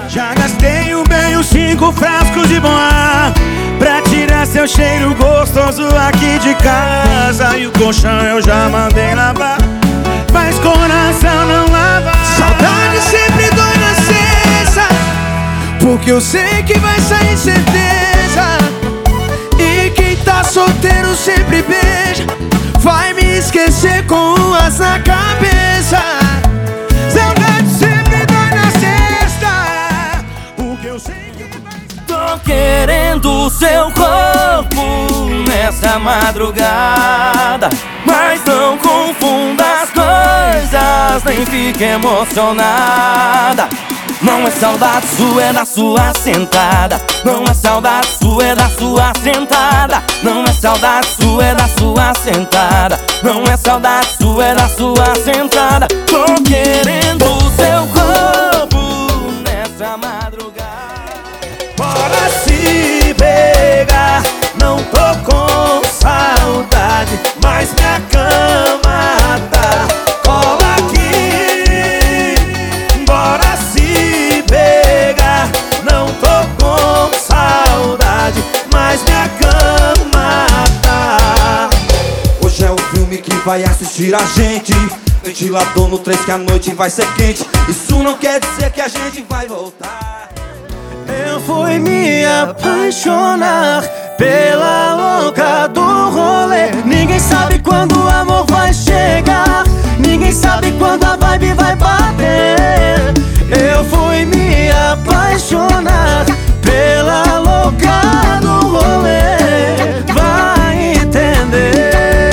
Já gastei o meio 5 frascos de bom ar pra tirar seu cheiro gostoso aqui de casa. E o colchão eu já mandei lavar, mas coração não lava. Saudade sempre dói na cesta, porque eu sei que vai sair certeza. E quem tá solteiro sempre beija, vai me esquecer com ruas na cabeça. Saudade sempre dói na cesta, porque eu sei que vai... Tô querendo seu corpo nessa madrugada, mas não confunda as coisas, nem fique emocionada. Não é saudade sua, é da sua sentada. Não é saudade sua, é da sua sentada. Não é saudade sua, é da sua sentada. Não é saudade sua, é da sua sentada. Tô querendo o seu corpo nessa madrugada. Bora se pegar, não tô com saudade, mas minha cama tá. Cola aqui, bora se pegar, não tô com saudade, mas minha cama tá. Hoje é o filme que vai assistir a gente. Ventilador no 3 que a noite vai ser quente. Isso não quer dizer que a gente vai voltar. Eu fui me apaixonar pela louca do rolê. Ninguém sabe quando o amor vai chegar, ninguém sabe quando a vibe vai bater. Eu fui me apaixonar pela louca do rolê. Vai entender.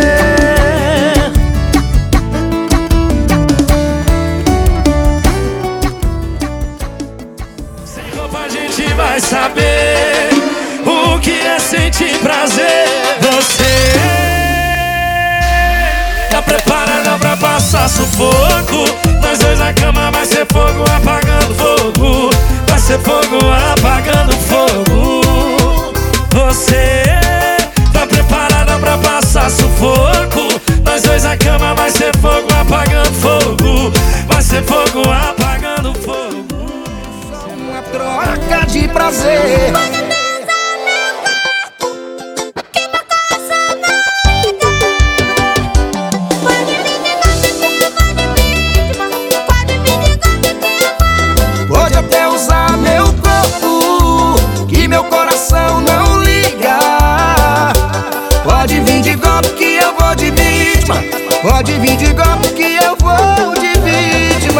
Sem roupa a gente vai saber o que é sentir prazer. Você tá preparada pra passar sufoco? Nós dois na cama vai ser fogo apagando fogo. Vai ser fogo apagando fogo. Você tá preparada pra passar sufoco? Nós dois na cama vai ser fogo apagando fogo. Vai ser fogo apagando fogo. Só uma troca de prazer. Pode até usar meu corpo, que meu coração não liga. Pode vir de golpe que eu vou de vítima. Pode vir de golpe que eu vou de vítima.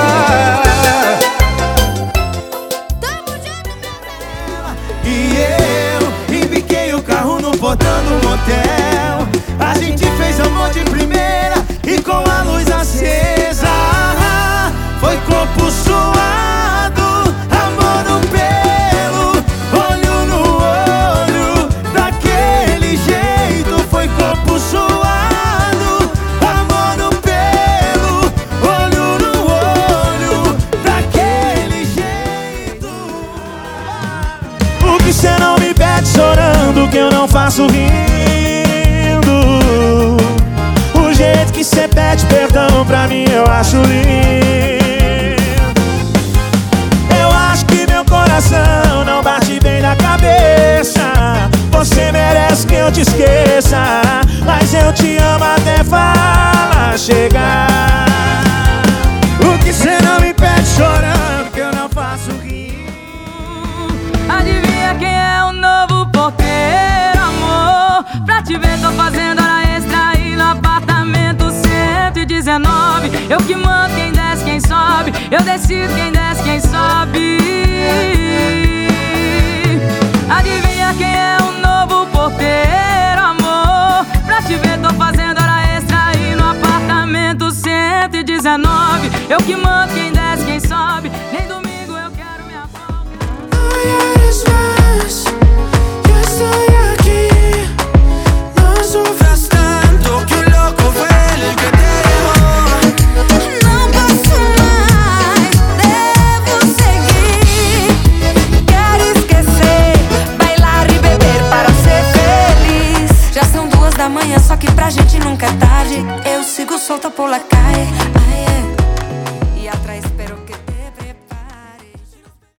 E eu embiquei o carro no portão do motel. A gente fez amor de primeira e com a luz acesa. Foi corpo suado, amor no pelo, olho no olho, daquele jeito. Foi corpo suado, amor no pelo, olho no olho, daquele jeito. O que cê não me pede chorando, que eu não faço rindo. O jeito que cê pede perdão pra mim eu acho lindo. Eu acho que meu coração não bate bem na cabeça. Você merece que eu te esqueça, mas eu te amo até falar chegar. O que cê não me pede chorando, que eu não faço rir. Adivinha quem é o novo porteiro, amor? Pra te ver tô fazendo hora extra aí no apartamento 119. Eu que mando quem desce, quem sobe. Eu decido quem desce, quem sobe.